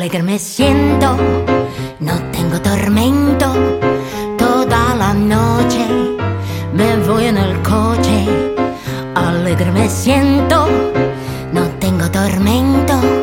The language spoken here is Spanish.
Alegre me siento, no tengo tormento. Toda la noche me voy en el coche. Alegre me siento, no tengo tormento.